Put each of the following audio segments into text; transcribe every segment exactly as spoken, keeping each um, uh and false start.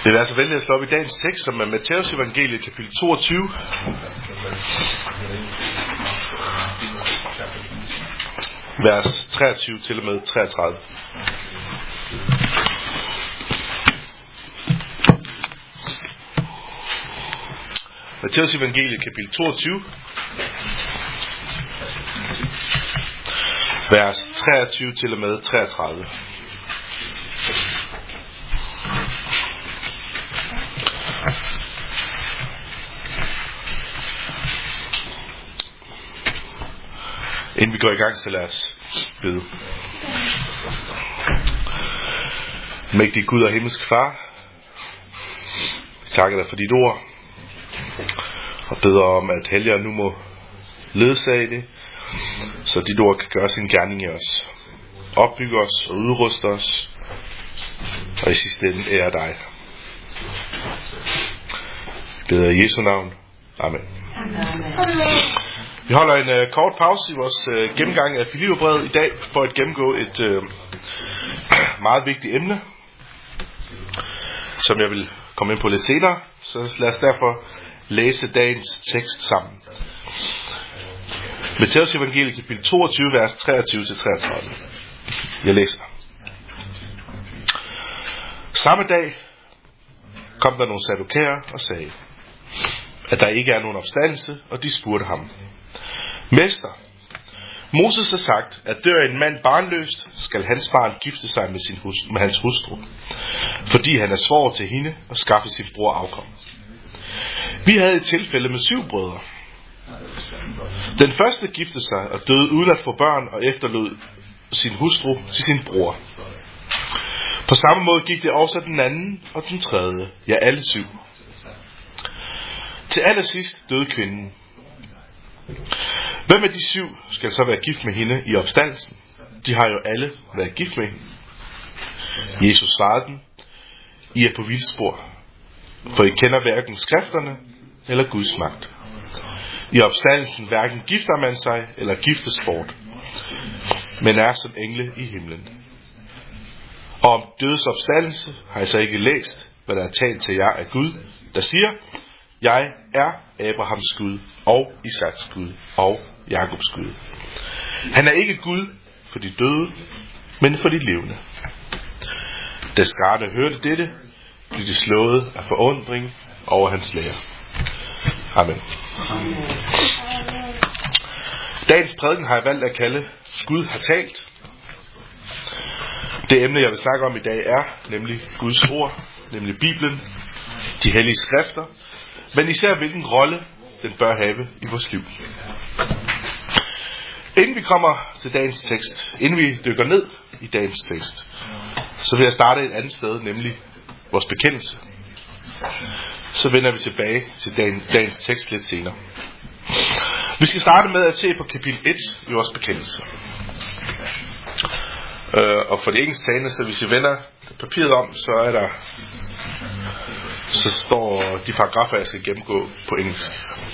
Det er altså vældig at slå op i dagens tekst, som er Matteus evangeliet, kapitel toogtyve. Vers treogtyve til og med treogtredive. Matteus evangeliet, kapitel toogtyve. Vers treogtyve til og med treogtredive. Inden vi går i gang, så lad os bede. Mægtig Gud og himmelsk Far, vi takker dig for dit ord, og beder om, at Helligånden nu må ledsage det, så dit ord kan gøre sin gerning i os, opbygge os og udruste os, og i sidste ende ære dig. Vi beder i Jesu navn. Amen. Amen. Vi holder en uh, kort pause i vores uh, gennemgang af Filipperbrevet i dag, for at gennemgå et uh, meget vigtigt emne, som jeg vil komme ind på lidt senere. Så lad os derfor læse dagens tekst sammen. Matteus evangeliet, kapitel toogtyve, vers treogtyve til treogtredive. Jeg læser. Samme dag kom der nogle saddukerer og sagde, at der ikke er nogen opstandelse, og de spurgte ham: Mester, Moses har sagt, at dør en mand barnløst, skal hans barn gifte sig med, sin hus, med hans hustru, fordi han er svoger til hende og skaffe sin bror afkom. Vi havde et tilfælde med syv brødre. Den første giftede sig og døde uden at få børn og efterlod sin hustru til sin bror. På samme måde gik det også den anden og den tredje, ja alle syv. Til allersidst døde kvinden. Hvem af de syv skal så være gift med hende i opstandelsen? De har jo alle været gift med hende. Jesus svarede dem: I er på vildspor, for I kender hverken skrifterne eller Guds magt. I opstandelsen hverken gifter man sig eller giftes bort, men er som engle i himlen. Og om dødes opstandelse har I så ikke læst, hvad der er talt til jer af Gud, der siger: Jeg er Abrahams Gud og Isaks Gud og Jakobs Gud. Han er ikke Gud for de døde, men for de levende. Da skarne hørte dette, blev de slået af forundring over hans lære. Amen. Dagens prædiken har jeg valgt at kalde Gud har talt. Det emne, jeg vil snakke om i dag, er nemlig Guds ord, nemlig Bibelen, de hellige skrifter, men især hvilken rolle den bør have i vores liv. Inden vi kommer til dagens tekst, inden vi dykker ned i dagens tekst, så vil jeg starte et andet sted, nemlig vores bekendelse. Så vender vi tilbage til dagens tekst lidt senere. Vi skal starte med at se på kapitel et i vores bekendelse. Og for det engelsktalende, så hvis I vender papiret om, så er der så står de paragrafer, jeg skal gennemgå på engelsk.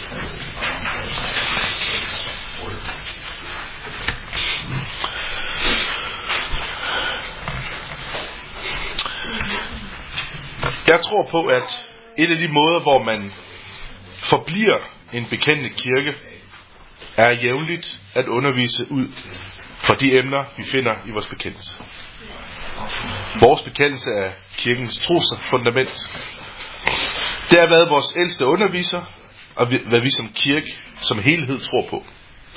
Jeg tror på, at et af de måder, hvor man forbliver en bekendende kirke, er jævnligt at undervise ud fra de emner, vi finder i vores bekendelse. Vores bekendelse er kirkens trosfundament. Det har været vores ældste underviser, og hvad vi som kirke, som helhed tror på.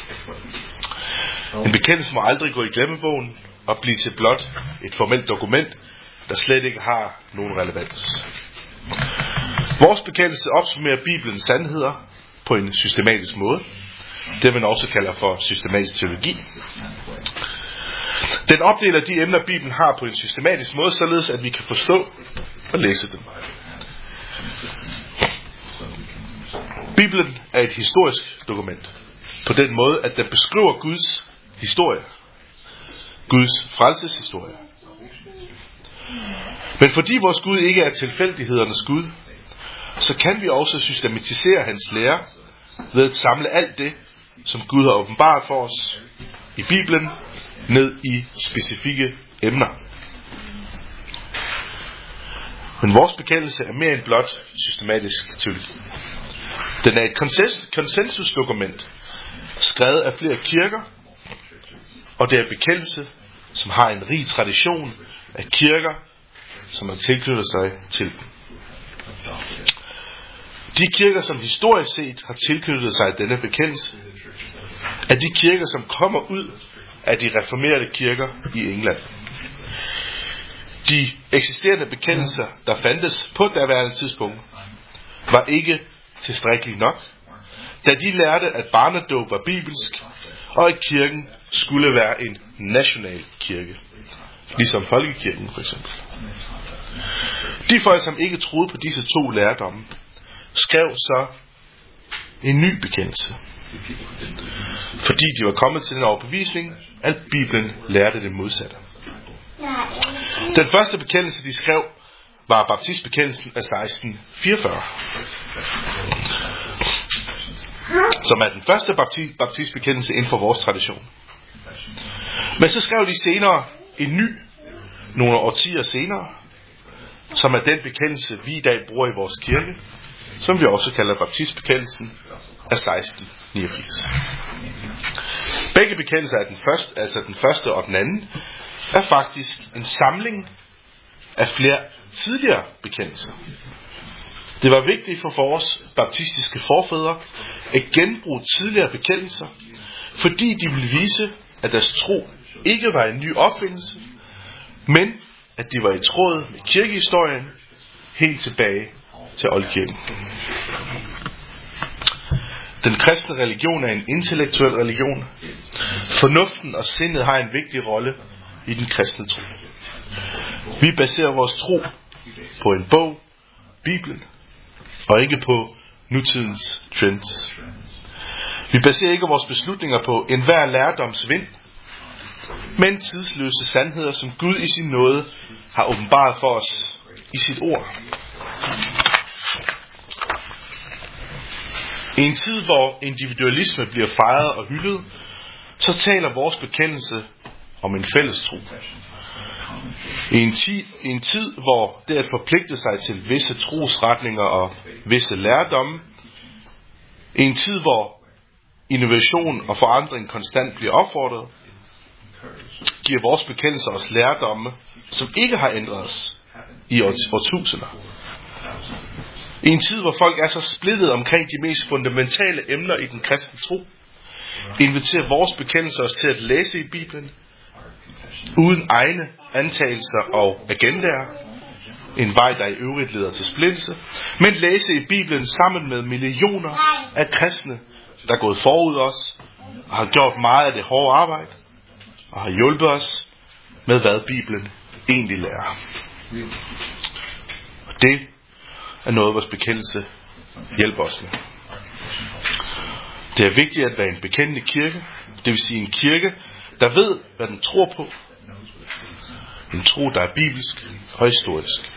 En bekendelse må aldrig gå i glemmebogen og blive til blot et formelt dokument, der slet ikke har nogen relevans. Vores bekendelse opsummerer Bibelens sandheder på en systematisk måde. Det man også kalder for systematisk teologi. Den opdeler de emner, Bibelen har på en systematisk måde, således at vi kan forstå og læse dem. Bibelen er et historisk dokument, på den måde, at den beskriver Guds historie. Guds frelseshistorie. Men fordi vores Gud ikke er tilfældighedernes Gud, så kan vi også systematisere hans lære ved at samle alt det, som Gud har åbenbaret for os i Bibelen, ned i specifikke emner. Men vores bekendelse er mere end blot systematisk teologi. Den er et konsensus- konsensusdokument, skrevet af flere kirker, og det er bekendelse, som har en rig tradition af kirker, som har tilknyttet sig til dem. De kirker, som historisk set har tilknyttet sig denne bekendelse, er de kirker, som kommer ud af de reformerede kirker i England. De eksisterende bekendelser, der fandtes på daværende tidspunkt, var ikke tilstrækkeligt nok, da de lærte, at barnedåb var bibelsk, og at kirken skulle være en national kirke, ligesom folkekirken for eksempel. De folk, som ikke troede på disse to lærdomme, skrev så en ny bekendelse, fordi de var kommet til den overbevisning, at Bibelen lærte det modsatte. Den første bekendelse, de skrev, var baptistbekendelsen af seksten fireogfyrre, som er den første baptistbekendelse inden for vores tradition. Men så skrev de senere en ny, nogle årtier senere, som er den bekendelse, vi i dag bruger i vores kirke, som vi også kalder baptistbekendelsen af seksten niogfirs. Begge bekendelser er den første, altså den første og den anden, er faktisk en samling af flere tidligere bekendelser. Det var vigtigt for vores baptistiske forfædre at genbruge tidligere bekendelser, fordi de ville vise, at deres tro ikke var en ny opfindelse, men at de var i tråd med kirkehistorien helt tilbage til oldkirken. Den kristne religion er en intellektuel religion. Fornuften og sindet har en vigtig rolle i den kristne tro. Vi baserer vores tro på en bog, Bibelen, og ikke på nutidens trends. Vi baserer ikke vores beslutninger på enhver lærdomsvind, men tidsløse sandheder, som Gud i sin nåde har åbenbaret for os i sit ord. I en tid, hvor individualisme bliver fejret og hyldet, så taler vores bekendelse om en fælles tro. I en, tid, I en tid, hvor det at forpligte sig til visse trosretninger og visse lærdomme, i en tid, hvor innovation og forandring konstant bliver opfordret, giver vores bekendelse os lærdomme, som ikke har ændret os i årtusinder. I en tid, hvor folk er så splittet omkring de mest fundamentale emner i den kristne tro, inviterer vores bekendelse os til at læse i Bibelen, uden egne antagelser og agendaer, en vej, der i øvrigt leder til splittelse, men læse i Bibelen sammen med millioner af kristne, der er gået forud os, og har gjort meget af det hårde arbejde, og har hjulpet os med, hvad Bibelen egentlig lærer. Og det er noget, vores bekendelse hjælper os med. Det er vigtigt at være en bekendende kirke, det vil sige en kirke, der ved, hvad den tror på. En tro, der er bibelsk og historisk.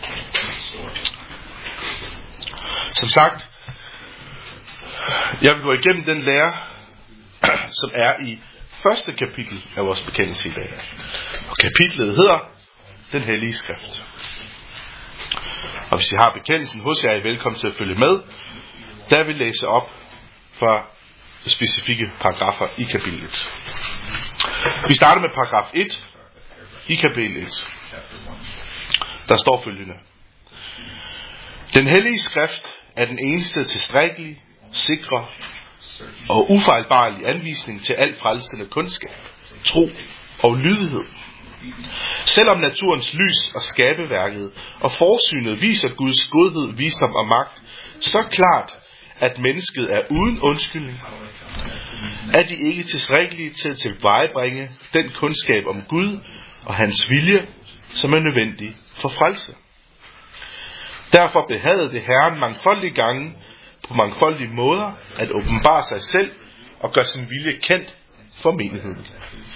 Som sagt, jeg vil gå igennem den lære, som er i første kapitel af vores bekendelse i dag. Og kapitlet hedder Den Hellige Skrift. Og hvis I har bekendelsen hos jer, er I velkommen til at følge med. Der vil læse op fra specifikke paragrafer i kapitel et. Vi starter med paragraf et i kapitel et. Der står følgende: Den hellige skrift er den eneste tilstrækkelige, sikre og ufejlbarlige anvisning til al frelsende kundskab, tro og lydighed. Selvom naturens lys og skabeværket og forsynet viser Guds godhed, visdom og magt så klart, at mennesket er uden undskyldning, er de ikke tilstrækkelige til at tilvejebringe den kundskab om Gud og hans vilje, som er nødvendig for frelse. Derfor behagede det Herren mangfoldige gange på mangfoldige måder at åbenbare sig selv og gøre sin vilje kendt for menigheden.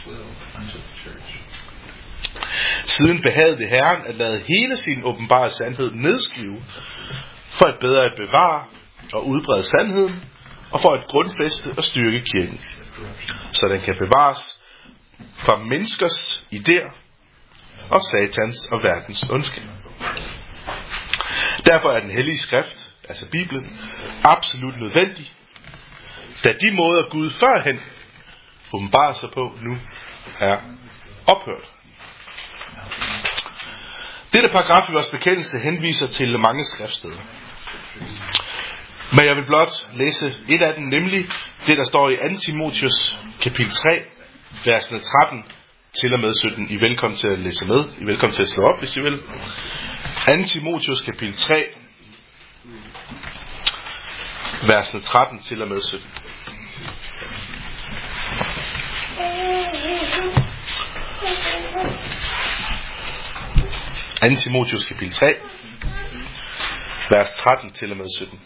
Siden behagede det Herren at lade hele sin åbenbare sandhed nedskrive, for at bedre at bevare og udbrede sandheden, og for at grundfæste og styrke kirken, så den kan bevares fra menneskers idéer og satans og verdens ondskab. Derfor er den hellige skrift, altså Bibelen, absolut nødvendig, da de måder Gud førhen åbenbarer sig på nu er ophørt. Dette paragraf i vores bekendelse henviser til mange skriftsteder. Men jeg vil blot læse et af dem, nemlig det, der står i anden Timotheus kapitel tre, versene tretten til og med sytten. I er velkommen til at læse med. I er velkommen til at slå op, hvis I vil. anden Timotheus kapitel tre, versene tretten til og med sytten. anden Timotheus kapitel tre, vers tretten til og med sytten.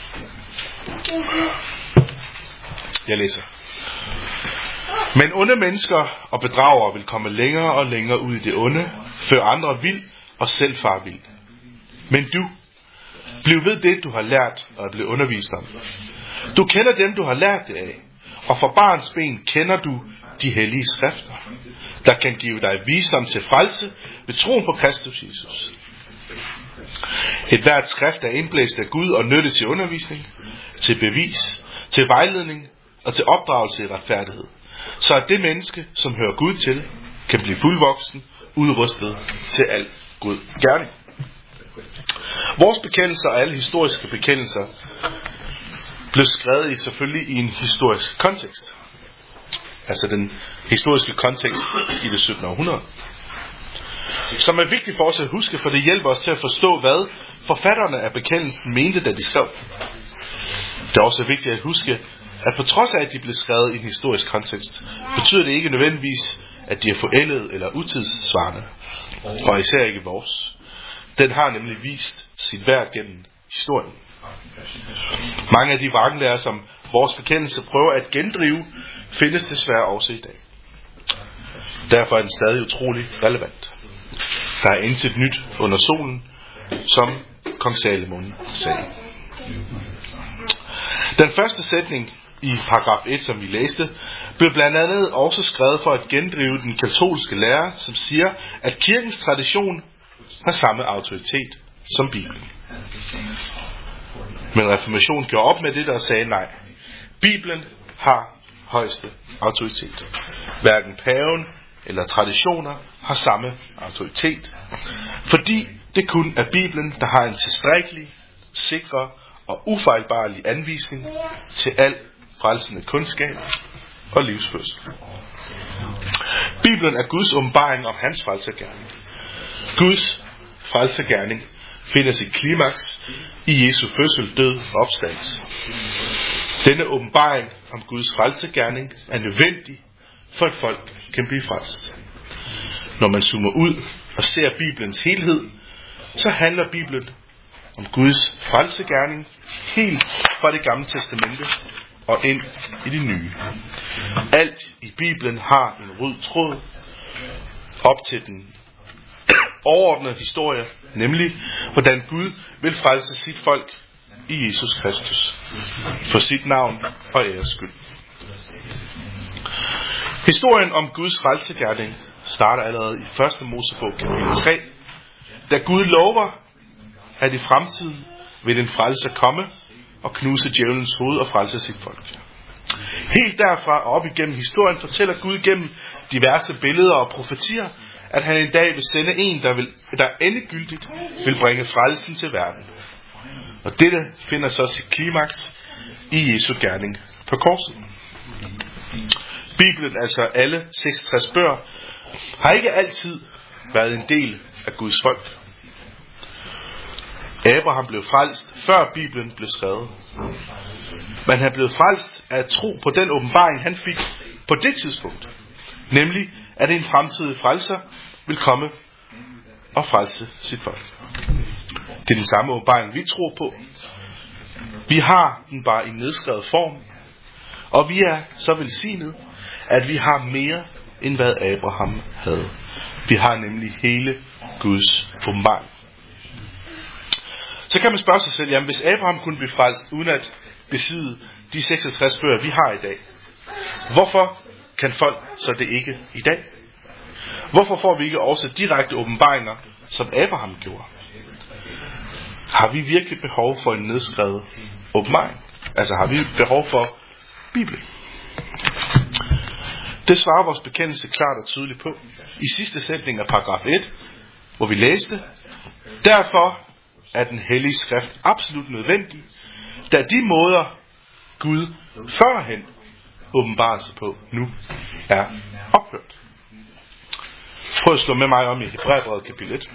Jeg læser. Men onde mennesker og bedragere vil komme længere og længere ud i det onde, før andre vil og selv far vil. Men du, bliv ved det, du har lært og er blevet undervist om. Du kender dem, du har lært det af, og fra barns ben kender du de hellige skrifter, der kan give dig visdom til frelse ved troen på Kristus Jesus. Et hvert skrift er indblæst af Gud og nyttet til undervisning, til bevis, til vejledning og til opdragelse i retfærdighed, så at det menneske, som hører Gud til, kan blive fuldvoksen, udrustet til al god gerning. Vores bekendelser og alle historiske bekendelser blev skrevet i selvfølgelig i en historisk kontekst. Altså den historiske kontekst i det syttende århundrede. Som er vigtigt for os at huske, for det hjælper os til at forstå, hvad forfatterne af bekendelsen mente, da de skrev. Det er også vigtigt at huske, at på trods af, at de blev skrevet i en historisk kontekst, betyder det ikke nødvendigvis, at de er forældet eller utidssvarende. Og især ikke vores. Den har nemlig vist sit værd gennem historien. Mange af de vranglærer, som vores bekendelse prøver at gendrive, findes desværre også i dag. Derfor er den stadig utrolig relevant. Der er intet nyt under solen, som kong Salomon sagde. Den første sætning i paragraf et, som vi læste, blev blandt andet også skrevet for at gendrive den katolske lære, som siger, at kirkens tradition har samme autoritet som Bibelen. Men reformationen gjorde op med det, der sagde nej. Bibelen har højeste autoritet. Hverken paven eller traditioner har samme autoritet, fordi det kun er Bibelen, der har en tilstrækkelig, sikker og ufejlbarlig anvisning til al frelsende kundskab og livsførsel. Bibelen er Guds åbenbaring om hans frelsergerning. Guds frelsergerning finder sit klimaks i Jesu fødsel, død og opstandelse. Denne åbenbaring om Guds frelsergerning er nødvendig, for at folk kan blive frelst. Når man zoomer ud og ser Bibelens helhed, så handler Bibelen om Guds frelsegerning helt fra det gamle testamente og ind i det nye. Alt i Bibelen har en rød tråd op til den overordnede historie, nemlig hvordan Gud vil frelse sit folk i Jesus Kristus for sit navn og æres skyld. Historien om Guds frelsegerning starter allerede i første Mosebog kapitel tre, da Gud lover, at i fremtiden vil den frelser komme og knuse djævelens hoved og frelse sit folk. Helt derfra og op igennem historien fortæller Gud gennem diverse billeder og profetier, at han en dag vil sende en, der, vil, der endegyldigt vil bringe frelsen til verden. Og dette finder så sit klimaks i Jesu gerning på korset. Bibelen, altså alle seksogtres bøger, har ikke altid været en del af Guds folk. Abraham blev frelst, før Bibelen blev skrevet. Men han blev frelst af at tro på den åbenbaring, han fik på det tidspunkt. Nemlig, at en fremtidig frelser vil komme og frelse sit folk. Det er den samme åbenbaring, vi tror på. Vi har den bare i nedskrevet form. Og vi er så velsignet, at vi har mere, end hvad Abraham havde. Vi har nemlig hele Guds åbenbaring. Så kan man spørge sig selv, jamen hvis Abraham kunne blive frelst, uden at besidde de seksogtres bøger, vi har i dag, hvorfor kan folk så det ikke i dag? Hvorfor får vi ikke også direkte åbenbaringer, som Abraham gjorde? Har vi virkelig behov for en nedskrevet åbenbaring? Altså har vi behov for Bibelen? Det svarer vores bekendelse klart og tydeligt på i sidste sætning af paragraf et, hvor vi læste: derfor er den hellige skrift absolut nødvendig, da de måder Gud førhen åbenbarer sig på nu er ophørt. Prøv at slå med mig om i Hebræerbrevet kapitel et.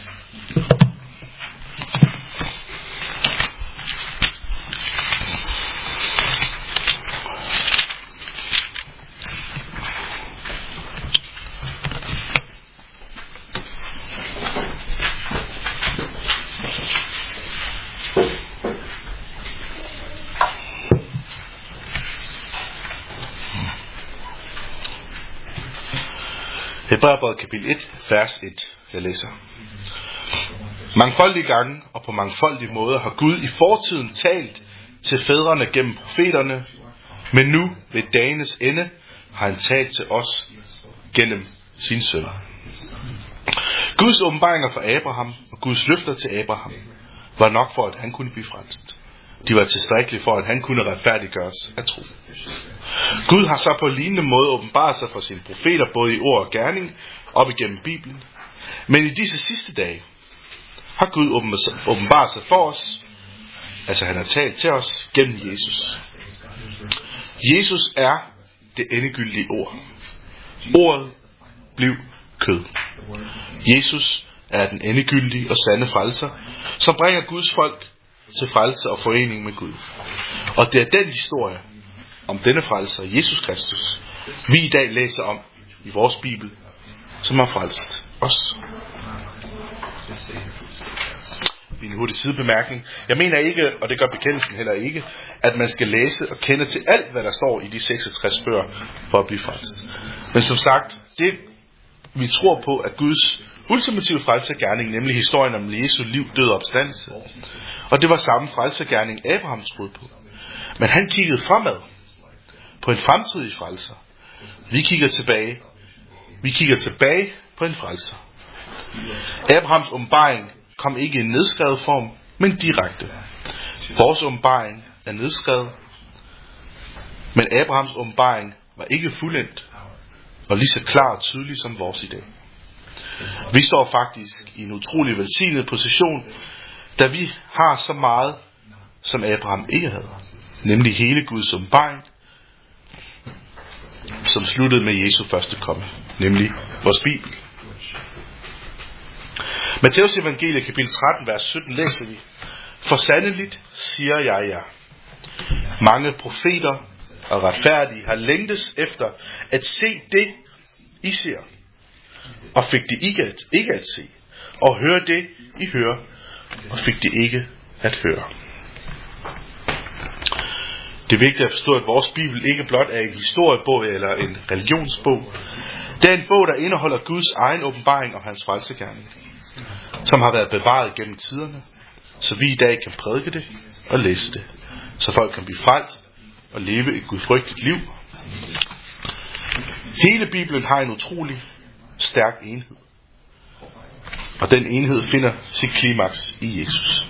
Hebræerbrevet kapitel et, vers et. Jeg læser. Mangfoldige gange og på mangfoldige måder har Gud i fortiden talt til fædrene gennem profeterne, men nu ved dagenes ende har han talt til os gennem sin søn. Guds åbenbaringer for Abraham og Guds løfter til Abraham var nok for, at han kunne blive frelst. De var tilstrækkelige for, at han kunne retfærdiggøres af tro. Gud har så på lignende måde åbenbaret sig for sine profeter, både i ord og gerning, op igennem Bibelen. Men i disse sidste dage har Gud åbenbaret sig for os, altså han har talt til os gennem Jesus. Jesus er det endegyldige ord. Ordet blev kød. Jesus er den endegyldige og sande frelser, som bringer Guds folk til frelse og forening med Gud. Og det er den historie om denne frelser, Jesus Kristus, vi i dag læser om i vores Bibel, som har frelst os. En hurtig sidebemærkning. Jeg mener ikke, og det gør bekendelsen heller ikke, at man skal læse og kende til alt, hvad der står i de seksogtres bøger for at blive frelst. Men som sagt, det vi tror på, at Guds ultimative frelsergerning, nemlig historien om Jesu liv, død og opstandelse. Og det var samme frelsergerning, Abraham troede på. Men han kiggede fremad på en fremtidig frelser. Vi kigger tilbage. Vi kigger tilbage på en frelser. Abrahams åbenbaring kom ikke i en nedskrevet form, men direkte. Vores åbenbaring er nedskrevet, men Abrahams åbenbaring var ikke fuldendt og lige så klar og tydelig som vores i dag. Vi står faktisk i en utrolig velsignet position, da vi har så meget, som Abraham ikke havde. Nemlig hele Guds åbenbaring, som sluttede med Jesu første komme. Nemlig vores Bibel. Matthæus evangelie kapitel tretten, vers sytten læser vi: for sandeligt siger jeg jer, mange profeter og retfærdige har længtes efter at se det, I ser, og fik det ikke at, ikke at se, og høre det, I hører, og fik det ikke at høre. Det er vigtigt at forstå, at vores Bibel ikke blot er en historiebog eller en religionsbog. Det er en bog, der indeholder Guds egen åbenbaring om hans frelsegerning, som har været bevaret gennem tiderne, så vi i dag kan prædike det og læse det, så folk kan blive frelst og leve et gudfrygtigt liv. Hele Bibelen har en utrolig stærk enhed, og den enhed finder sit klimaks i Jesus.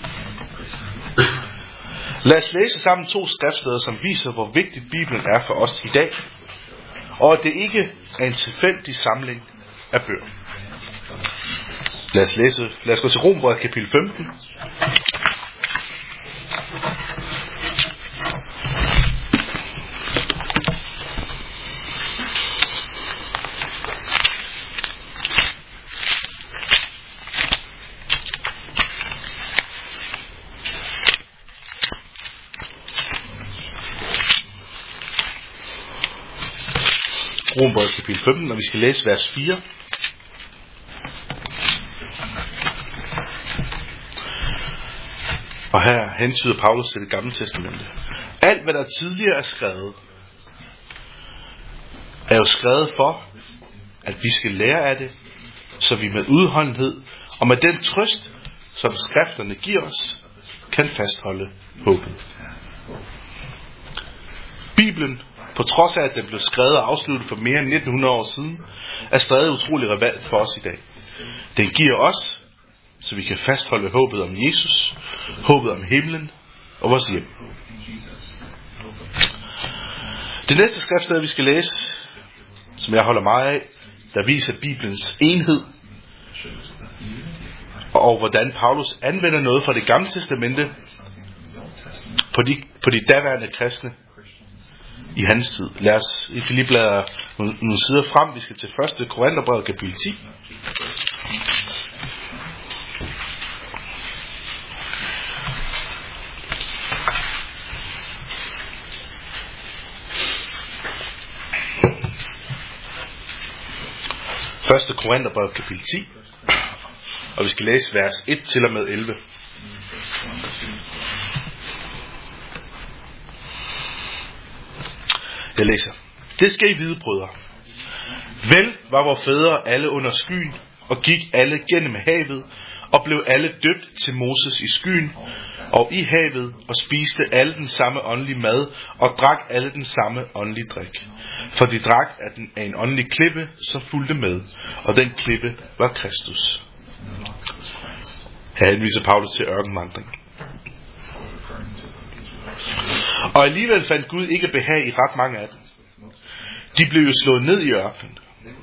Lad os læse sammen to skriftsteder, som viser, hvor vigtigt Bibelen er for os i dag, og at det ikke er en tilfældig samling af bøger. Lad os læse, lad os gå til Romerbrevet kapitel femten. Romerbrevet kapitel femten, og vi skal læse vers fire. Og her hentyder Paulus til det gamle testamente. Alt hvad der tidligere er skrevet, er jo skrevet for, at vi skal lære af det, så vi med udholdenhed og med den trøst, som skrifterne giver os, kan fastholde håbet. Bibelen, på trods af at den blev skrevet og afsluttet for mere end nitten hundrede år siden, er stadig utrolig relevant for os i dag. Den giver os så vi kan fastholde håbet om Jesus, håbet om himlen og vores hjem. Det næste skriftsted, vi skal læse, som jeg holder meget af, der viser Bibelens enhed, og hvordan Paulus anvender noget fra det gamle testamente på de, på de daværende kristne i hans tid. Lad os i Filipbladet nogle, nogle sider frem. Vi skal til første Korintherbrev kapitel ti. første Korintherbrev kapitel ti. Og vi skal læse vers et til og med elleve. Jeg læser. Det skal I vide, brødre. Vel var vores fædre alle under skyen, og gik alle gennem havet, og blev alle døbt til Moses i skyen, og i havet, og spiste alle den samme åndelige mad, og drak alle den samme åndelige drik. For de drak af, den, af en åndelig klippe, som fulgte med, og den klippe var Kristus. Her henviser Paulus til ørkenvandring. Og alligevel fandt Gud ikke behag i ret mange af dem. De blev jo slået ned i ørkenen.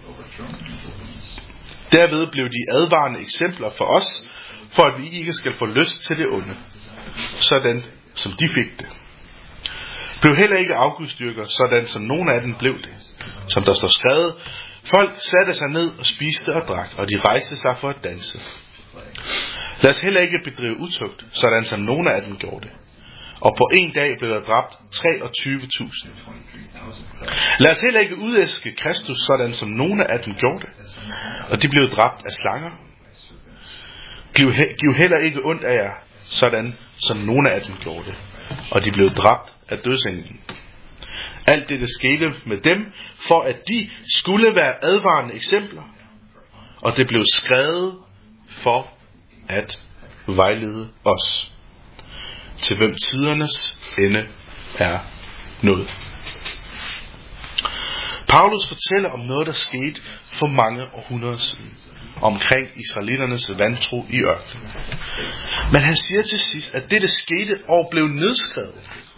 Derved blev de advarende eksempler for os, for at vi ikke skal få lyst til det onde, sådan som de fik det. Blev heller ikke afgudstyrker, sådan som nogle af dem blev det. Som der står skrevet, folk satte sig ned og spiste og drak, og de rejste sig for at danse. Lad os heller ikke bedrive utugt, sådan som nogle af dem gjorde det. Og på en dag blev der dræbt treogtyve tusind. Lad os heller ikke udæske Kristus, sådan som nogle af dem gjorde det. Og de blev dræbt af slanger. Giv, he- giv heller ikke ondt af jer, sådan som nogle af dem gjorde det. Og de blev dræbt af dødsenglen. Alt det, der skete med dem, for at de skulle være advarende eksempler. Og det blev skrevet for at vejlede os, til hvem tidernes ende er nået. Paulus fortæller om noget, der skete for mange århundreder siden, omkring israeliternes vantro i ørkenen. Men han siger til sidst, at det, der skete og blev nedskrevet,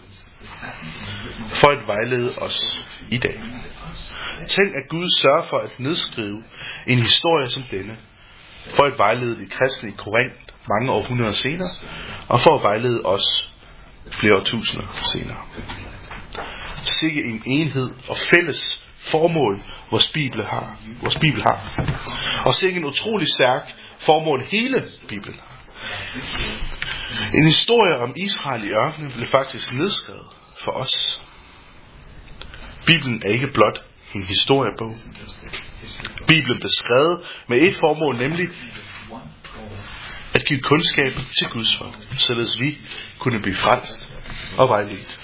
for at vejlede os i dag. Tænk, at Gud sørger for at nedskrive en historie som denne, for at vejlede de kristne i Korinth mange århundreder senere, og for at vejlede os flere tusinder senere. Sikke en enhed og fælles formål, vores Bibel har. Vores Bibel har. Og sikke en utrolig stærk formål hele Bibelen har. En historie om Israel i ørkenen blev faktisk nedskrevet for os. Bibelen er ikke blot en historiebog. Bibelen blev skrevet med et formål, nemlig at give kundskab til Guds folk, således vi kunne blive frelst og vejledt.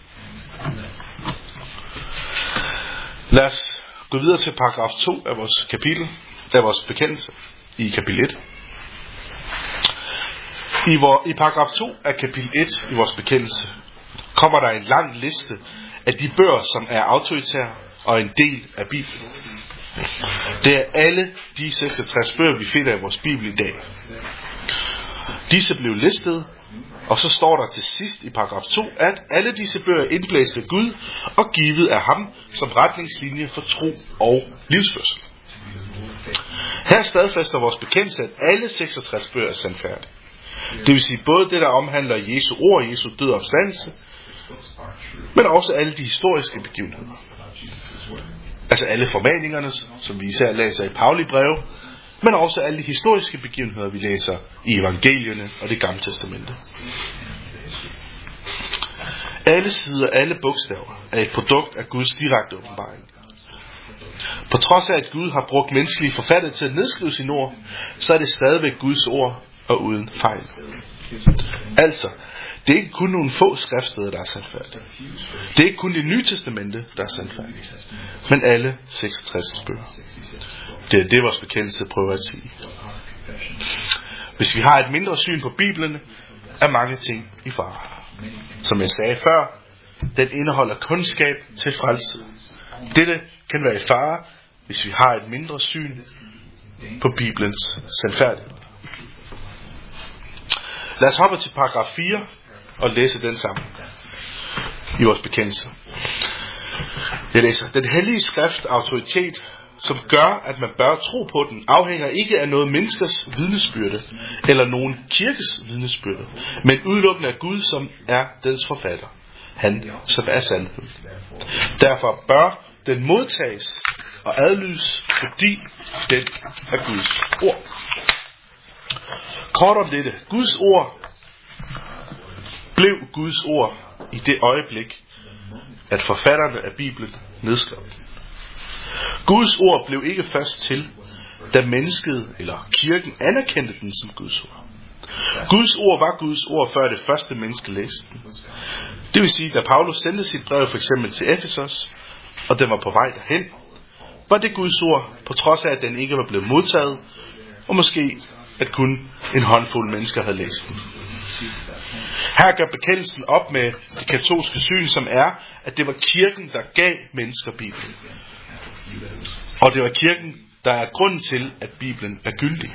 Lad os gå videre til paragraf to af vores kapitel, af vores bekendelse i kapitel et. I, vor, I paragraf to af kapitel et i vores bekendelse kommer der en lang liste af de bøger, som er autoritære og en del af Bibelen. Det er alle de seksogtres bøger, vi finder i vores Bibel i dag. Disse blev listet, og så står der til sidst i paragraf to, at alle disse bøger er indblæst af Gud og givet af ham som retningslinje for tro og livsførsel. Her stadfæster vores bekendelse, at alle seksogtres bøger er sandfærdige. Det vil sige både det, der omhandler Jesu ord, Jesu død og opstandelse, men også alle de historiske begivenheder. Altså alle formaningerne, som vi især læser i Pauli breve, men også alle de historiske begivenheder, vi læser i evangelierne og det gamle testamente. Alle sider, alle bogstaver er et produkt af Guds direkte åbenbaring. På trods af, at Gud har brugt menneskelige forfattere til at nedskrive sine ord, så er det stadigvæk Guds ord og uden fejl. Altså, det er ikke kun nogle få skriftsteder, der er sandfærdige. Det er ikke kun det nye testamente, der er sandfærdige, men alle seksogtres bøger. Det er det, vores bekendelse prøver at sige. Hvis vi har et mindre syn på Bibelen, er mange ting i fare. Som jeg sagde før, den indeholder kundskab til frelse. Dette kan være i fare, hvis vi har et mindre syn på Bibelens sandfærdighed. Lad os hoppe til paragraf fire og læse den sammen i vores bekendelse. Jeg læser: Den hellige skrift autoritet, som gør, at man bør tro på den, afhænger ikke af noget menneskers vidnesbyrde, eller nogen kirkes vidnesbyrde, men udelukkende af Gud, som er dens forfatter. Han, som er sandheden. Derfor bør den modtages og adlydes, fordi den er Guds ord. Kort om dette. Guds ord blev Guds ord i det øjeblik, at forfatterne af Bibelen nedskrev den. Guds ord blev ikke først til, da mennesket eller kirken anerkendte den som Guds ord. Guds ord var Guds ord, før det første menneske læste den. Det vil sige, da Paulus sendte sit brev for eksempel til Efesos, og den var på vej derhen, var det Guds ord, på trods af, at den ikke var blevet modtaget, og måske at kun en håndfuld mennesker havde læst den. Her gør bekendelsen op med det katolske syn, som er, at det var kirken, der gav mennesker Bibelen. Og det var kirken, der er grunden til, at Bibelen er gyldig.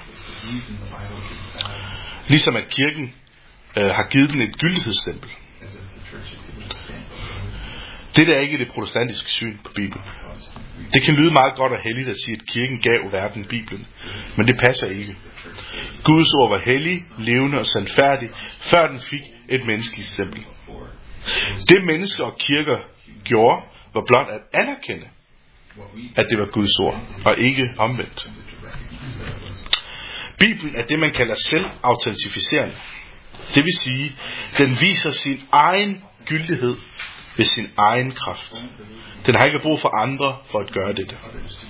Ligesom at kirken øh, har givet den et gyldighedsstempel. Det er ikke det protestantiske syn på Bibelen. Det kan lyde meget godt og helligt at sige, at kirken gav verden Bibelen, men det passer ikke. Guds ord var hellig, levende og sandfærdig, før den fik et menneskeligt stempel. Det mennesker og kirker gjorde, var blot at anerkende, at det var Guds ord, og ikke omvendt. Bibelen er det, man kalder selvautentificerende. Det vil sige, den viser sin egen gyldighed ved sin egen kraft. Den har ikke brug for andre for at gøre dette.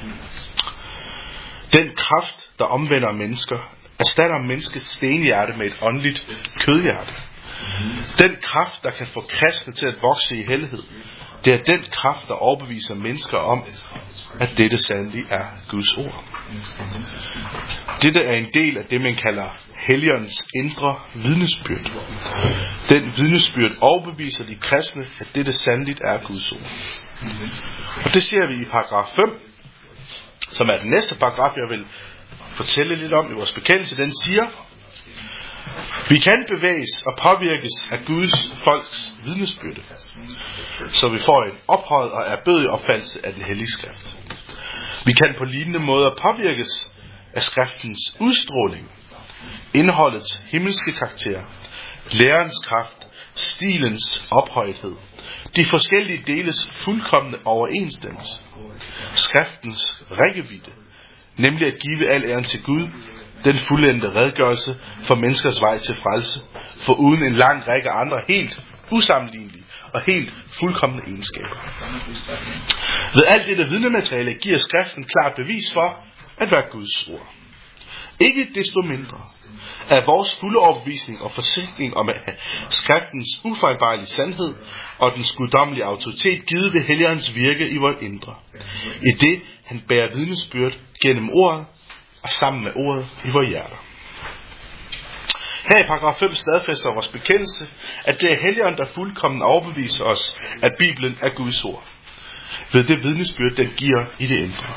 Den kraft, der omvender mennesker, erstatter menneskets stenhjerte med et åndeligt kødhjerte. Den kraft, der kan få kristne til at vokse i hellighed, det er den kraft, der overbeviser mennesker om, at dette sandelig er Guds ord. Dette er en del af det, man kalder Helligåndens indre vidnesbyrd. Den vidnesbyrd overbeviser de kristne, at dette sandeligt er Guds ord. Og det ser vi i paragraf fem, som er den næste paragraf, jeg vil fortælle lidt om i vores bekendelse. Den siger: vi kan bevæges og påvirkes af Guds folks vidnesbyrde, så vi får en ophøjet og erbødig opfattelse af den hellige skrift. Vi kan på lignende måder påvirkes af skriftens udstråling, indholdets himmelske karakter, lærens kraft, stilens ophøjethed, de forskellige deles fuldkomne overensstemmelse, skriftens rækkevidde, nemlig at give al æren til Gud, den fuldendte redegørelse for menneskers vej til frelse, for uden en lang række andre helt usammenlignelige og helt fuldkomne egenskaber. Ved alt dette vidnemateriale giver skriften klart bevis for at være Guds ord. Ikke desto mindre er vores fulde overbevisning og forsikring om skriftens ufejlbarlige sandhed og dens guddommelige autoritet givet ved Helligåndens virke i vores indre, i det han bærer vidnesbyrd gennem ordet og sammen med ordet i vores hjerter. Her i paragraf fem stadfæster vores bekendelse, at det er Helligånden, der fuldkommen overbeviser os, at Bibelen er Guds ord, ved det vidnesbyrd, den giver i det indre.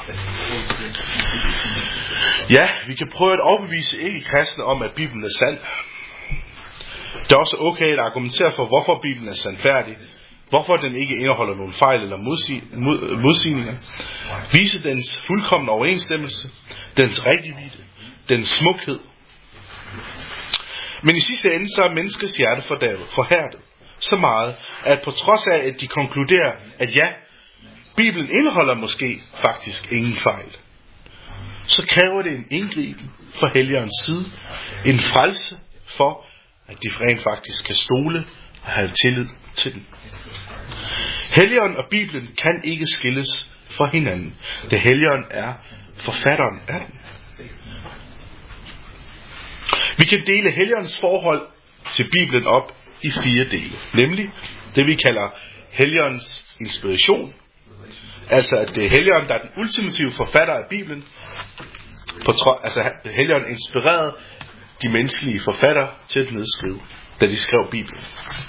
Ja, vi kan prøve at overbevise ikke-kristne om, at Bibelen er sand. Det er også okay at argumentere for, hvorfor Bibelen er sandfærdig, hvorfor den ikke indeholder nogen fejl eller modsigninger, vise dens fuldkommen overensstemmelse, dens rækkevidde, dens smukhed. Men i sidste ende så er menneskets hjerte forhærdet så meget, at på trods af, at de konkluderer, at ja, Bibelen indeholder måske faktisk ingen fejl, så kræver det en indgriben fra Helligåndens side, en frelse for, at de rent faktisk kan stole og have tillid til den. Helligånden og Bibelen kan ikke skilles fra hinanden, da Helligånden er forfatteren af den. Vi kan dele Helligåndens forhold til Bibelen op i fire dele, nemlig det vi kalder Helligåndens inspiration, altså at det er Helligånden, der er den ultimative forfatter af Bibelen. På tro, altså Helligånden inspirerede de menneskelige forfattere til at nedskrive, da de skrev Bibelen.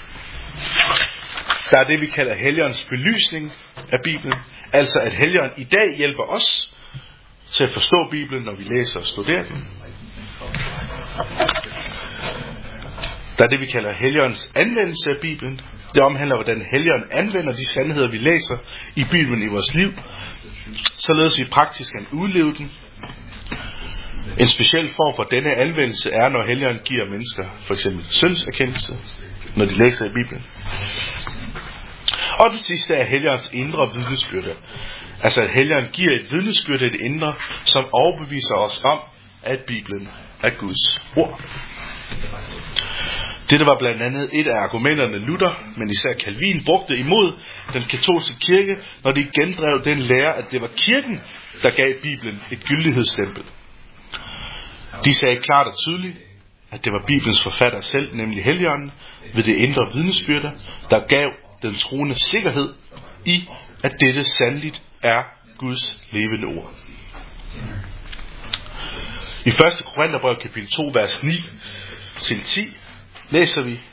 Der er det vi kalder Helligåndens belysning af Bibelen, altså at Helligånden i dag hjælper os til at forstå Bibelen, når vi læser og studerer den. Der er det, vi kalder Helligåndens anvendelse af Bibelen. Det omhandler, hvordan Helligånden anvender de sandheder, vi læser i Bibelen i vores liv, således vi praktisk kan udleve den. En speciel form for denne anvendelse er, når Helligånden giver mennesker for eksempel syndserkendelse, når de læser i Bibelen. Og det sidste er Helligåndens indre vidnesbyrde. Altså at Helligånden giver et vidnesbyrde, et indre, som overbeviser os om, at Bibelen er Guds ord. Dette var blandt andet et af argumenterne Luther, men især Calvin, brugte imod den katolske kirke, når de gendrev den lære, at det var kirken, der gav Bibelen et gyldighedsstempel. De sagde klart og tydeligt, at det var Bibelens forfatter selv, nemlig Helligånden, ved det indre vidnesbyrde, der gav den troende sikkerhed i, at dette sandeligt er Guds levende ord. I første Korintherbrev kapitel to, vers ni til ti, læser vi: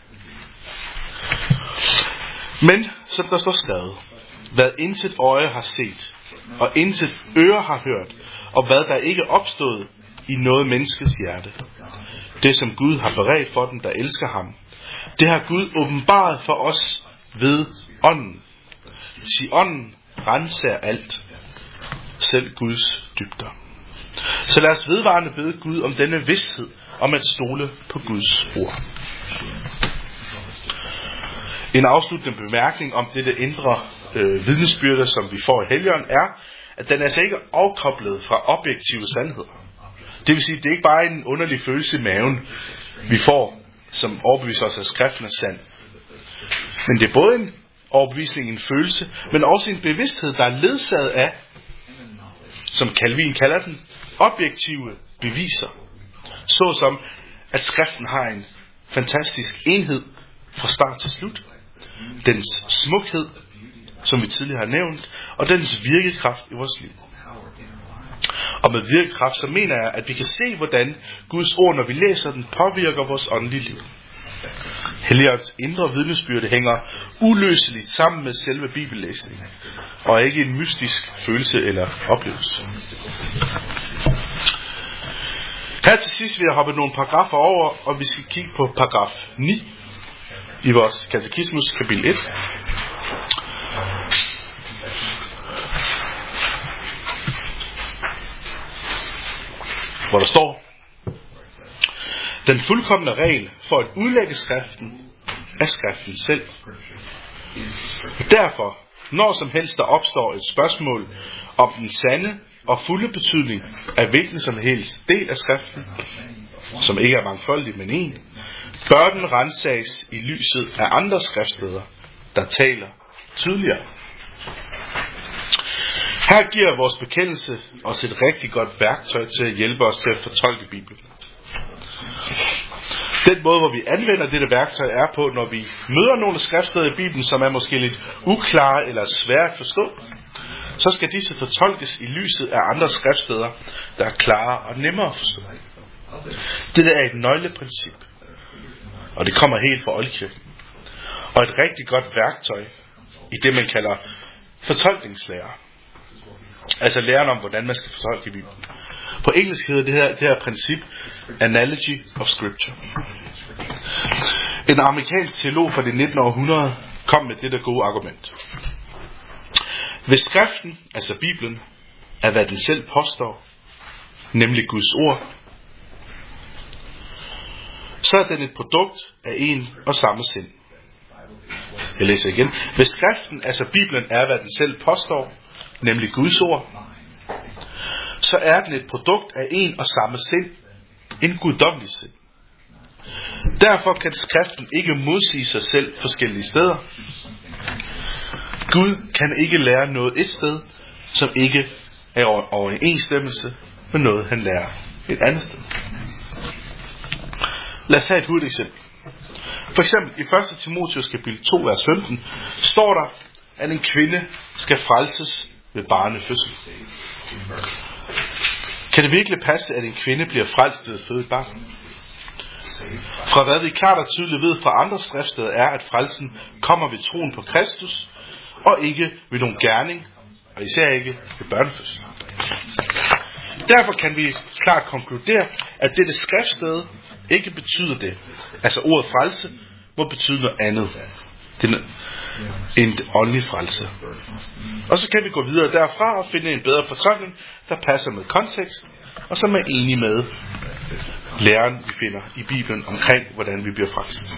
Men, som der står skrevet, hvad intet øje har set, og intet øre har hørt, og hvad der ikke opstod i noget menneskes hjerte. Det, som Gud har beredt for dem, der elsker ham, det har Gud åbenbaret for os ved ånden. Sig ånden renser alt, selv Guds dybder. Så lad os vedvarende bede Gud om denne vidsthed, om at stole på Guds ord. En afsluttende bemærkning om dette indre øh, vidnesbyrde, som vi får i Helligånden, er, at den altså ikke er afkoblet fra objektive sandheder. Det vil sige, at det ikke bare er en underlig følelse i maven, vi får, som overbeviser os af skriften er sand. Men det er både en overbevisning, en følelse, men også en bevidsthed, der er ledsaget af, som Calvin kalder den, objektive beviser. Såsom, at skriften har en fantastisk enhed fra start til slut, dens smukhed, som vi tidligere har nævnt, og dens virkekraft i vores liv. Og med virkekraft, så mener jeg, at vi kan se, hvordan Guds ord, når vi læser den, påvirker vores åndelige liv. Helligåndens indre vidnesbyrde hænger uløseligt sammen med selve bibellæsningen, og er ikke en mystisk følelse eller oplevelse. Her til sidst vil jeg hoppe nogle paragrafer over, og vi skal kigge på paragraf ni i vores katekismus kapitel et. Hvor der står: den fuldkomne regel for at udlægge skriften er skriften selv. Derfor, når som helst der opstår et spørgsmål om den sande og fulde betydning af hvilken som helst del af skriften, som ikke er mangfoldig, men en, bør den rensages i lyset af andre skriftsteder, der taler tydeligere. Her giver vores bekendelse os et rigtig godt værktøj til at hjælpe os til at fortolke Bibelen. Den måde, hvor vi anvender dette værktøj, er på, når vi møder nogle skriftsteder i Bibelen, som er måske lidt uklare eller svære at forstå, så skal disse fortolkes i lyset af andre skriftsteder, der er klare og nemmere at forstå. Dette er et nøgleprincip, og det kommer helt fra oldkirken, og et rigtig godt værktøj i det, man kalder fortolkningslære. Altså læren om, hvordan man skal fortolke Bibelen. På engelsk hedder det her, det her princip Analogy of Scripture. En amerikansk teolog fra det nittende århundrede kom med dette gode argument. Hvis skriften, altså Bibelen, er hvad den selv påstår, nemlig Guds ord, så er den et produkt af en og samme sind. Jeg læser igen. Hvis skriften, altså Bibelen, er hvad den selv påstår, nemlig Guds ord, så er den et produkt af en og samme sind, en guddommelig sind. Derfor kan skriften ikke modsige sig selv forskellige steder. Gud kan ikke lære noget et sted, som ikke er overensstemmelse med noget, han lærer et andet sted. Lad os tage et hurtigt eksempel. For eksempel i første Timotheus kapitel to, vers femten, står der, at en kvinde skal frelses ved barnefødsel. Kan det virkelig passe, at en kvinde bliver frelst ved at føde et barn? Fra hvad vi klart og tydeligt ved fra andre skriftsteder er, at frelsen kommer ved troen på Kristus, og ikke ved nogen gerning, og især ikke ved børnefødsel. Derfor kan vi klart konkludere, at dette skriftsted ikke betyder det. Altså ordet frelse må betyde noget andet end åndelig frelse. Og så kan vi gå videre derfra og finde en bedre fortolkning, der passer med kontekst, og som er enig med læren, vi finder i Bibelen omkring, hvordan vi bliver frelst.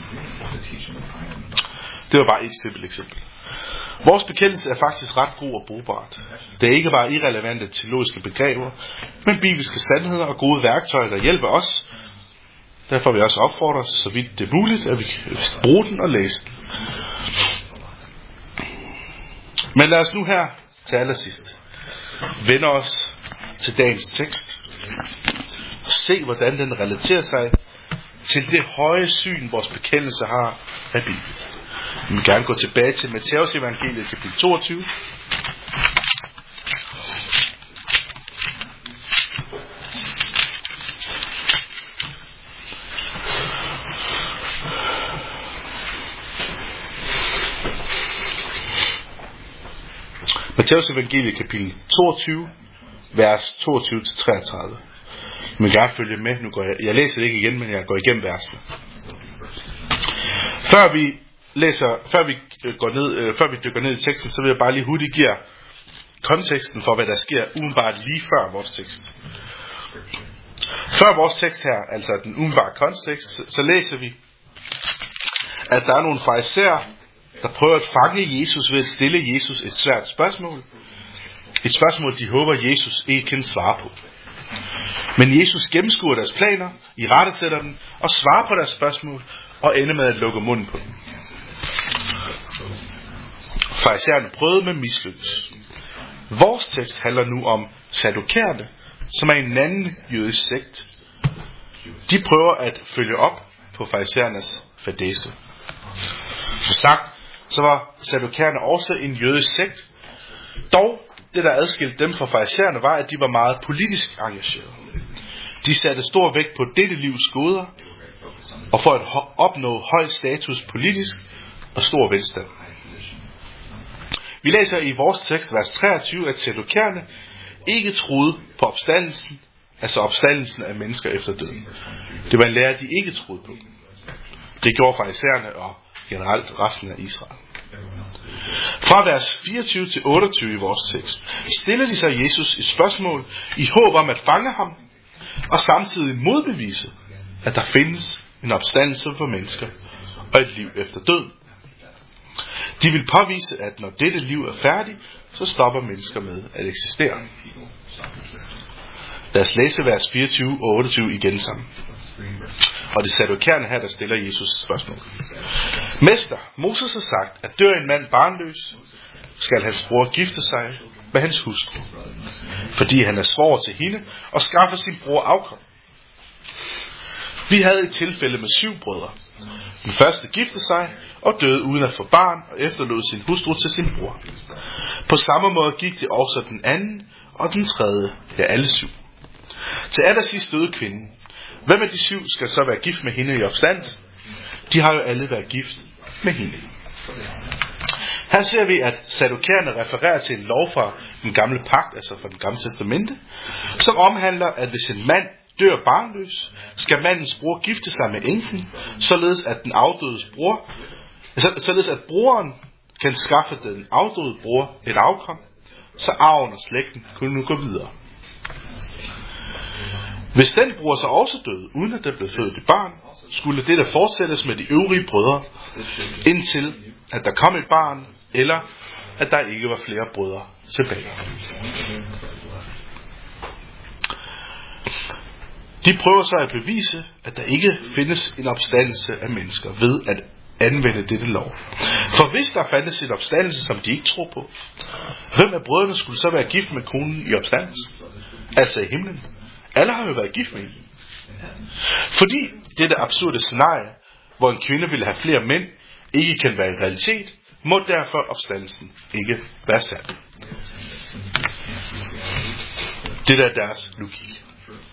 Det var bare et simpelt eksempel. Vores bekendelse er faktisk ret god og brugbart. Det er ikke bare irrelevante teologiske begreber, men bibelske sandheder og gode værktøjer, der hjælper os. Derfor vil jeg også opfordre os, så vidt det er muligt, at vi kan bruge den og læse den. Men lad os nu her til allersidst vende os til dagens tekst og se, hvordan den relaterer sig til det høje syn, vores bekendelse har af Bibelen. Vi vil gerne gå tilbage til Matthæus evangeliet kapitel toogtyve. Matthæus evangeliet kapitel toogtyve, vers toogtyve til treogtredive. Jeg vil gerne følge med. Nu går jeg, jeg læser det ikke igen, men jeg går igennem versene. Før vi læser, før vi går ned, øh, før vi dykker ned i teksten, så vil jeg bare lige hurtigt give konteksten for, hvad der sker umiddelbart lige før vores tekst. Før vores tekst her, altså den umiddelbare kontekst, så, så læser vi, at der er nogle farisæere, der prøver at fange Jesus ved at stille Jesus et svært spørgsmål. Et spørgsmål, de håber, Jesus ikke kan svare på. Men Jesus gennemskuer deres planer, irettesætter dem og svarer på deres spørgsmål og ender med at lukke munden på dem. Farisæerne prøvede med mislykkes. Vores tekst handler nu om sadukærerne, som er en anden jødisk sekt. De prøver at følge op på farisæernes fadæse. Som sagt, så var sadukærerne også en jødisk sekt. Dog, det der adskilte dem fra farisæerne var, at de var meget politisk engagerede. De satte stor vægt på dette livs goder, og for at opnå høj status politisk og stor velstand. Vi læser i vores tekst, vers treogtyve, at sadukærerne ikke troede på opstandelsen, altså opstandelsen af mennesker efter døden. Det var en lære, de ikke troede på. Det gjorde farisæerne og generelt resten af Israel. Fra vers fireogtyve til otteogtyve i vores tekst stiller de sig Jesus et spørgsmål i håb om at fange ham, og samtidig modbevise, at der findes en opstandelse for mennesker og et liv efter døden. De vil påvise, at når dette liv er færdigt, så stopper mennesker med at eksistere. Lad os læse vers fireogtyve og otteogtyve igen sammen. Og det er sadukærerne her, der stiller Jesus spørgsmål. Mester, Moses har sagt, at dør en mand barnløs, skal hans bror gifte sig med hans hustru, fordi han er svoger til hende og skaffer sin bror afkom. Vi havde et tilfælde med syv brødre. Den første giftede sig og døde uden at få barn og efterlod sin hustru til sin bror. På samme måde gik det også den anden og den tredje, ja alle syv. Til allersidst døde kvinden. Hvem af de syv skal så være gift med hende i opstandelsen? De har jo alle været gift med hende. Her ser vi, at sadukærerne refererer til en lov fra den gamle pagt, altså fra den gamle testamente, som omhandler, at hvis en mand dør barnløs, skal mandens bror gifte sig med enken, således at den afdødes bror, således at broren kan skaffe den afdøde bror et afkom, så arven og slægten kunne nu gå videre. Hvis den bror så også døde, uden at der blev født et barn, skulle det der fortsættes med de øvrige brødre, indtil at der kom et barn, eller at der ikke var flere brødre tilbage. De prøver så at bevise, at der ikke findes en opstandelse af mennesker ved at anvende dette lov. For hvis der fandtes en opstandelse, som de ikke tror på, hvem af brødrene skulle så være gift med konen i opstandelsen? Altså i himlen. Alle har jo været gift med hende. Fordi dette absurde scenarie, hvor en kvinde ville have flere mænd, ikke kan være en realitet, må derfor opstandelsen ikke være sand. Det er deres logik.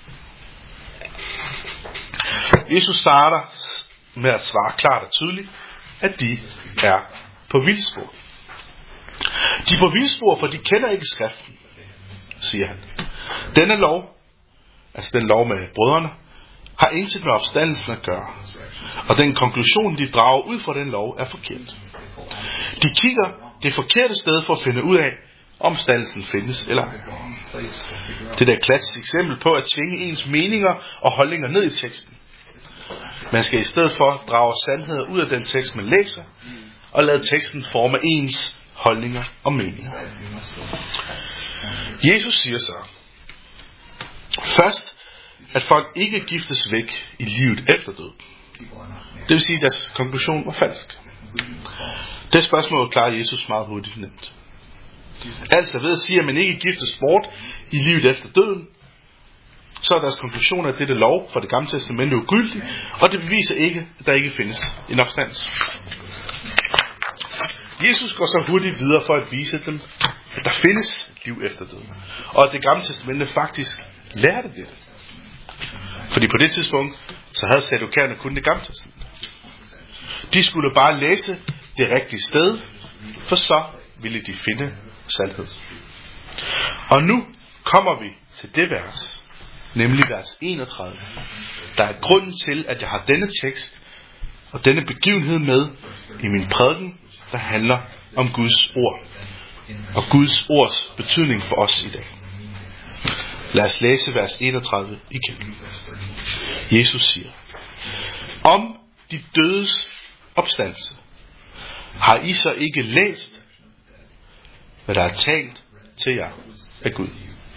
Jesus starter med at svare klart og tydeligt, at de er på vildspor. De er på vildspor, for de kender ikke skriften, siger han. Denne lov, altså den lov med brødrene, har intet med opstandelsen at gøre, og den konklusion, de drager ud fra den lov, er forkert. De kigger det forkerte sted for at finde ud af, om opstandelsen findes eller ej. Det er et klassisk eksempel på at tvinge ens meninger og holdninger ned i teksten. Man skal i stedet for drage sandheder ud af den tekst, man læser, og lade teksten forme ens holdninger og meninger. Jesus siger så, først, at folk ikke giftes væk i livet efter døden. Det vil sige, at deres konklusion var falsk. Det spørgsmål klarer Jesus meget hurtigt nemt. Altså ved at sige, at man ikke giftes bort i livet efter døden, så er deres konklusion, at dette lov fra det gamle testamente er ugyldig, og det beviser ikke, at der ikke findes en opstandelse. Jesus går så hurtigt videre for at vise dem, at der findes et liv efter døden, og at det gamle testamente faktisk lærte det. Fordi på det tidspunkt, så havde sadukærerne kun det gamle testamente. De skulle bare læse det rigtige sted, for så ville de finde sandhed. Og nu kommer vi til det vers, nemlig vers enogtredive, der er grunden til, at jeg har denne tekst og denne begivenhed med i min prædiken, der handler om Guds ord og Guds ords betydning for os i dag. Lad os læse vers enogtredive igen. Jesus siger, om de dødes opstandelse har I så ikke læst, hvad der er talt til jer af Gud.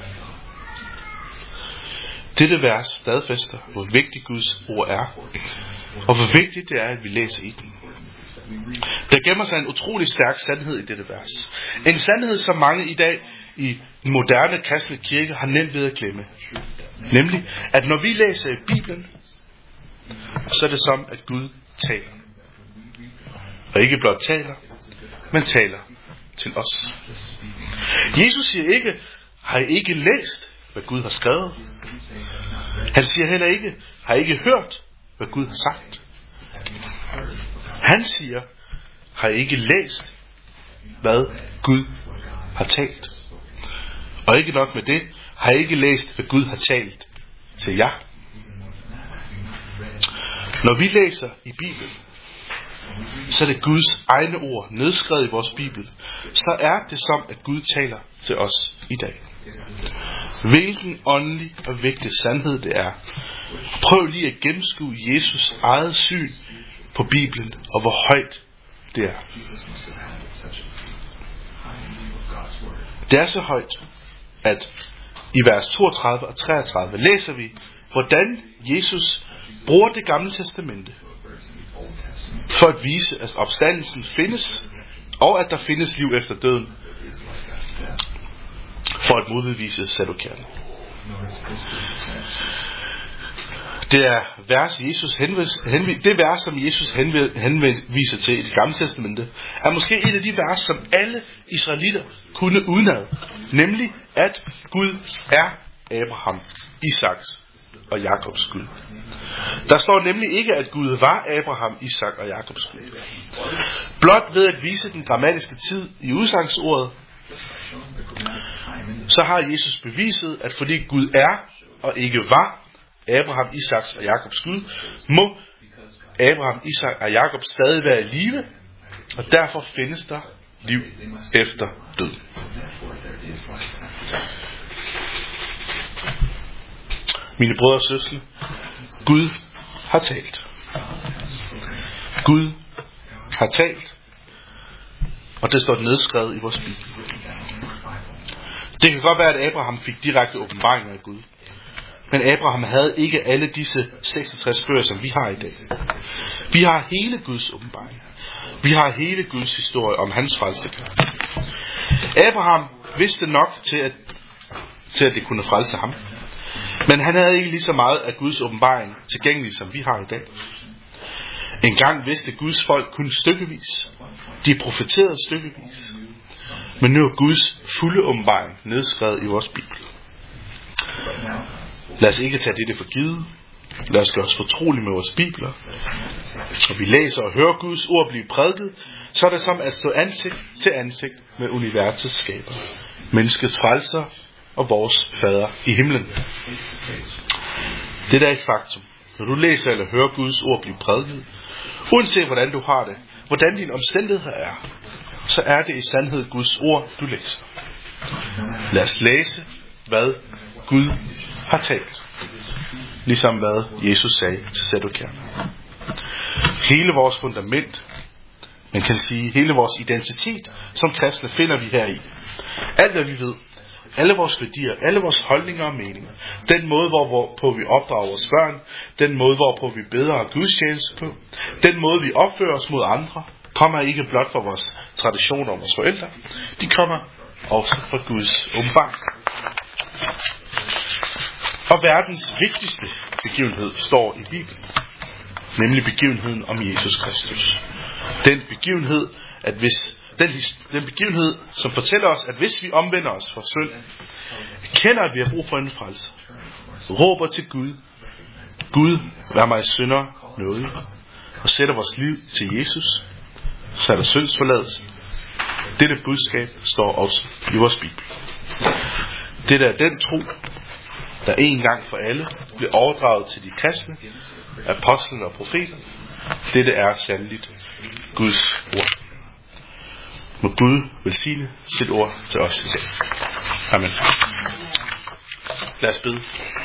Dette vers stadfæster, hvor vigtigt Guds ord er, og hvor vigtigt det er, at vi læser i den. Der gemmer sig en utrolig stærk sandhed i dette vers. En sandhed, som mange i dag i den moderne kristne kirke har nemt ved at glemme. Nemlig, at når vi læser i Bibelen, så er det som, at Gud taler. Og ikke blot taler, men taler til os. Jesus siger ikke, har I ikke læst, hvad Gud har skrevet? Han siger heller ikke, har I ikke hørt, hvad Gud har sagt? Han siger, har I ikke læst, hvad Gud har talt? Og ikke nok med det, har I ikke læst, hvad Gud har talt til jer? Når vi læser i Bibelen, så er det Guds egne ord nedskrevet i vores Bibel. Så er det som, at Gud taler til os i dag. Hvilken åndelig og vigtig sandhed det er. Prøv lige at gennemskue Jesus eget syn på Bibelen, og hvor højt det er. Det er så højt, at i vers toogtredive og treogtredive læser vi, hvordan Jesus bruger det gamle testamente for at vise, at opstandelsen findes, og at der findes liv efter døden, for at modbevise sadukærerne. Det er vers, Jesus henvis, henvis, det vers, som Jesus henvis, henviser til i det gamle testamente, er måske et af de vers, som alle israelitter kunne udenad. Nemlig, at Gud er Abraham, Isaks og Jakobs Gud. Der står nemlig ikke, at Gud var Abraham, Isak og Jakobs Gud. Blot ved at vise den grammatiske tid i udsagsordet, så har Jesus beviset, at fordi Gud er og ikke var Abraham, Isaks og Jakobs Gud, må Abraham, Isak og Jakob stadig være i live, og derfor findes der liv efter døden. Mine brødre og søstre, Gud har talt. Gud har talt, og det står nedskrevet i vores Bibel. Det kan godt være, at Abraham fik direkte åbenbaringer af Gud. Men Abraham havde ikke alle disse seksogtres bøger, som vi har i dag. Vi har hele Guds åbenbaring. Vi har hele Guds historie om hans frelse. Abraham vidste nok til at, til at det kunne frelse ham. Men han havde ikke lige så meget af Guds åbenbaring tilgængelig, som vi har i dag. En gang vidste Guds folk kun stykkevis. De profeterede stykkevis. Men nu er Guds fulde åbenbaring nedskrevet i vores Bibel. Lad os ikke tage dette for givet. Lad os gøre os fortrolige med vores bibler. Når vi læser og hører Guds ord blive prædiket, så er det som at stå ansigt til ansigt med universets skaber, menneskets frelser og vores fader i himlen. Det er et faktum. Når du læser eller hører Guds ord blive prædiket, uanset hvordan du har det, hvordan dine omstændigheder er, så er det i sandhed Guds ord, du læser. Lad os læse, hvad Gud har talt. Ligesom hvad Jesus sagde til Saddukeerne. Hele vores fundament, man kan sige hele vores identitet som kristne, finder vi her i. Alt hvad vi ved, alle vores værdier, alle vores holdninger og meninger, den måde hvorpå vi opdrager vores børn, den måde hvorpå vi beder og gudstjeneste på, den måde vi opfører os mod andre, kommer ikke blot fra vores traditioner og vores forældre, de kommer også fra Guds åbenbaring. Og verdens vigtigste begivenhed står i Bibelen, nemlig begivenheden om Jesus Kristus. Den begivenhed, at hvis den, den begivenhed, som fortæller os, at hvis vi omvender os fra synd, kender, at vi har brug for en frelse, råber til Gud, Gud, vær mig synder nådig, og sætter vores liv til Jesus, så er der syndsforladelse. Dette budskab står også i vores Bibel. Det er den tro, der en gang for alle blev overdraget til de kristne, apostlene og profeterne. Dette er sandeligt Guds ord. Må Gud velsigne sit ord til os i dag. Amen. Lad os bede.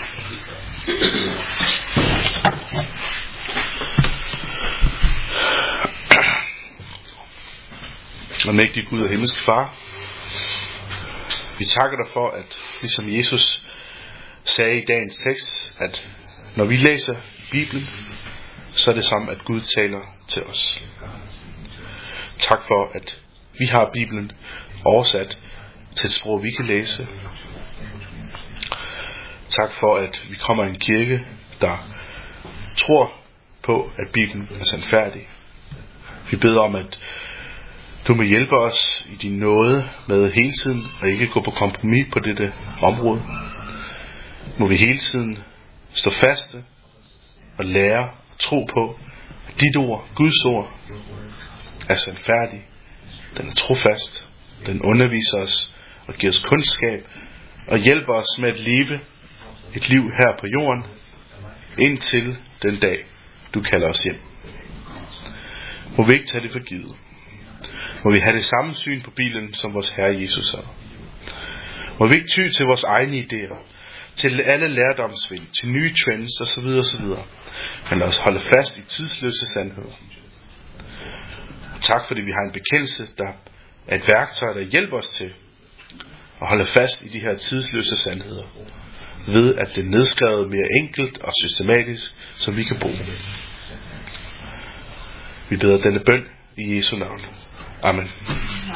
Og mægtig Gud og himmelske Far, vi takker dig for, at ligesom Jesus sagde i dagens tekst, at når vi læser Bibelen, så er det som, at Gud taler til os. Tak for, at vi har Bibelen oversat til et sprog, vi kan læse. Tak for, at vi kommer i en kirke, der tror på, at Bibelen er sandfærdig. Vi beder om, at du må hjælpe os i din nåde med hele tiden og ikke gå på kompromis på dette område. Må vi hele tiden stå faste og lære og tro på, at dit ord, Guds ord, er sandfærdig. Den er trofast. Den underviser os og giver os kundskab og hjælper os med at leve et liv her på jorden indtil den dag, du kalder os hjem. Må vi ikke tage det for givet. Må vi have det samme syn på Bibelen, som vores Herre Jesus har. Må vi ikke ty til vores egne idéer, til alle lærdomsvind, til nye trends osv. osv. Men lad os holde fast i tidsløse sandheder. Og tak fordi vi har en bekendelse, der er et værktøj, der hjælper os til at holde fast i de her tidsløse sandheder, ved at det er nedskrevet mere enkelt og systematisk, som vi kan bruge. Vi beder denne bøn i Jesu navn. Amen.